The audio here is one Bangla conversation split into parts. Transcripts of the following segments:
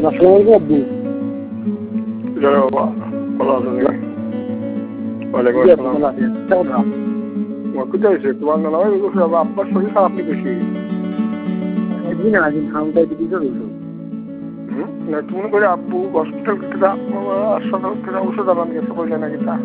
আসসালামু আলাইকুম ওয়ালাইকুম আসসালাম। কোথায় হয়েছে তোমার নানা আব্বার শরীর খারাপ নি বেশি? না তুমি করে আব্বু হসপিটাল কেটা ওষুধ আনান গেছে বললে নাকি তা?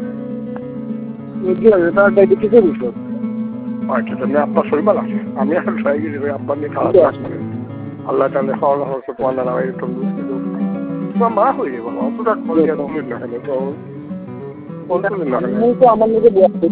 আচ্ছা তুমি আব্বার শরীর ভালো আছে? আমি আর ট্রাই গেছি আব্বার নিয়ে খাওয়া আল্লাহ তাহলে খাওয়া দাওয়া হচ্ছে তোমার নানা ভাই একটু তোমার মা হয়ে যাবো অতটা করে না কেন তো আমার লোকে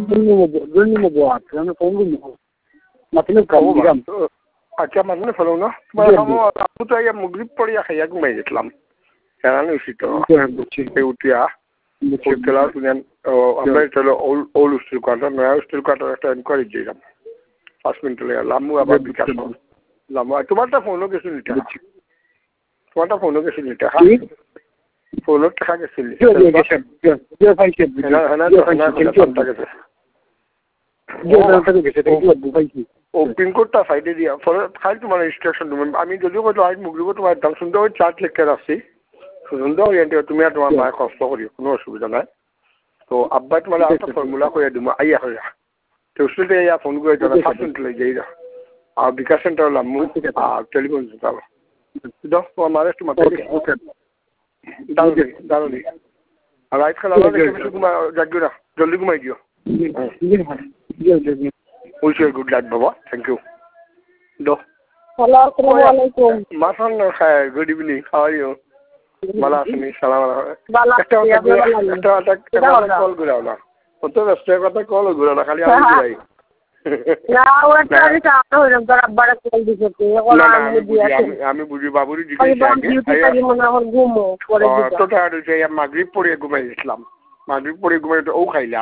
আচ্ছা মানুষ ফেলো না তোমার আপু তো মুগরিব পড়িয়া খাইয়া ঘুমাই যেতাম জানানো উচিত উঠিয়া খেলা আমরা চলো ওল্ড স্টিল কোয়ার্টার নয়া স্টিল কোয়ার্টার একটা এনকোয়ারি দিলাম 5 মিনিট লেগে লামু আবার বিকাশ লামু তোমারটা ফোনও গেছিল এটা তোমারটা ফোনও গেছিল এটা ফোনত দেখা গেছিল ও পিনকোডটা সাইডে দিয়া ফলে খাই তোমার রেজিস্ট্রেশন আমি যদিও বলতো আজ মুগরিব তোমার দাম সুন্দর ওই 4 লেখার আসছি সুন্দর তুমি আর তোমার মায়ের কষ্ট করি কোনো অসুবিধা নাই তো আব্বা তোমার একটা ফর্মুলা করে দিব আইয়া হইয়া তো উসলে ইয়া ফোন করে যারা 5 মিনিট লেগে যাই আর বিকাশ সেন্টার লামু আর টেলিফোন সেন্টার দাও তোমার মায়ের একটু মাথা দাঁড়ালি আর রাইট খেলা জাগিও না জলদি ঘুমাই দিও উইশ ইউ গুড নাইট বাবা থ্যাংক ইউ দো মাসান হ্যাঁ good evening how are you ভালো আছেন সালাম একটা কল ঘুরাও না অত ব্যস্ত কথা কল ঘুরাও না খালি আমি ঘুরাই আমি বুঝি বাবুরি মাগরিব পড়ে ঘুমাই গেছিলাম মাগরিব পড়ে ঘুমাই ও খাইলাম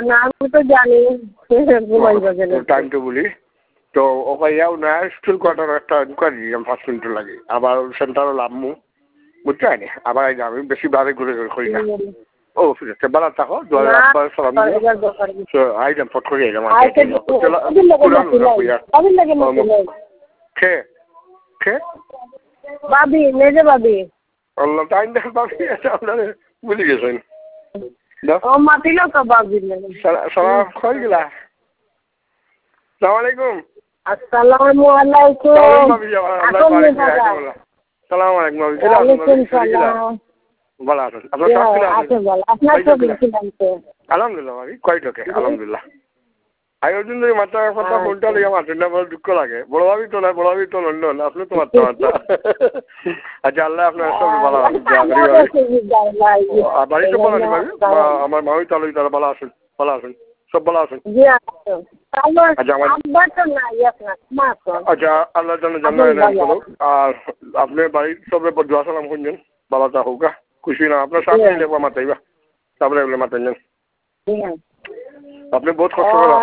টাইম তো বলি তো ওখাইয়াও না স্কুল কোয়ার্টার একটা ইনকোয়ারি দিলাম 5 মিনিট লাগে আবার সেন্টারও লামু বুঝতে আবার আমি বেশি বারে ঘুরে করি না ও ঠিক আছে বালা থাকো আব্বার সালাম আইলাম ফট করে এলাম খে খে ভাবি মেজে ভাবি আল্লাহ টাইম দেখে ভাবি আপনারা বুঝে গেছেন ও মাতিল তো ভাবি সালাম কই গেলা আসসালামু আলাইকুম আসসালামু আলাইকুম সালাম আলাইকুম ভালো আছেন আলহামদুলিল্লাহ ভাবি কয়টকে আলহামদুলিল্লাহ আয়োজন ধরে মাত্রা কথা ফোনটা লেগে মাত্র না বড় দুঃখ লাগে বড় ভাবি তো না বড় ভাবি তো লন্ডন আপনি তো মাত্রা আচ্ছা আল্লাহ আপনার সব ভালো আছেন বাড়িতে বলো নি ভাবি আমার মামি তালুই তারা ভালো আছেন সব ভালো আছেন আচ্ছা আল্লাহ জানো আর আপনার বাড়ির সব দোয়া সালাম শুনছেন ভালো তা হোক খুশি না আপনার সামনে লেখা মাতাইবা তারপরে এগুলো মাতাইলেন আপনি বহুত কষ্ট করা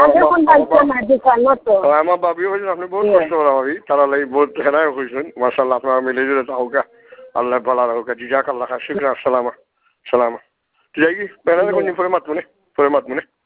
আমার ভাবি হয়েছেন আপনি বহুত কষ্ট করা ভাবি তারা লাগি বহুত হেরাই হয়েছেন মাসাল্লাহ আপনারা মিলে জুড়ে তা হোক আল্লাহ ভালো হোক জিজাক আল্লাহ শুক্র সালামা যাই কি পরে মাতমনে